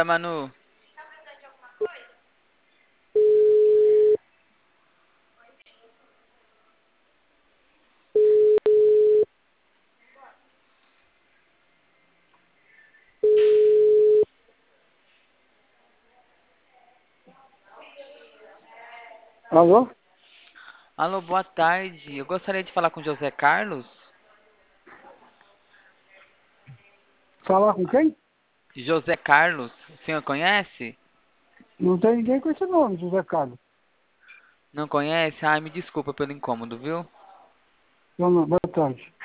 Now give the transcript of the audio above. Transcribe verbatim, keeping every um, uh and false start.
Manu. Alô? Alô, boa tarde. Eu gostaria de falar com José Carlos. Falar com quem? José Carlos, o senhor conhece? Não tem ninguém com esse nome, José Carlos. Não conhece? Ai, me desculpa pelo incômodo, viu? Não, não, boa tarde.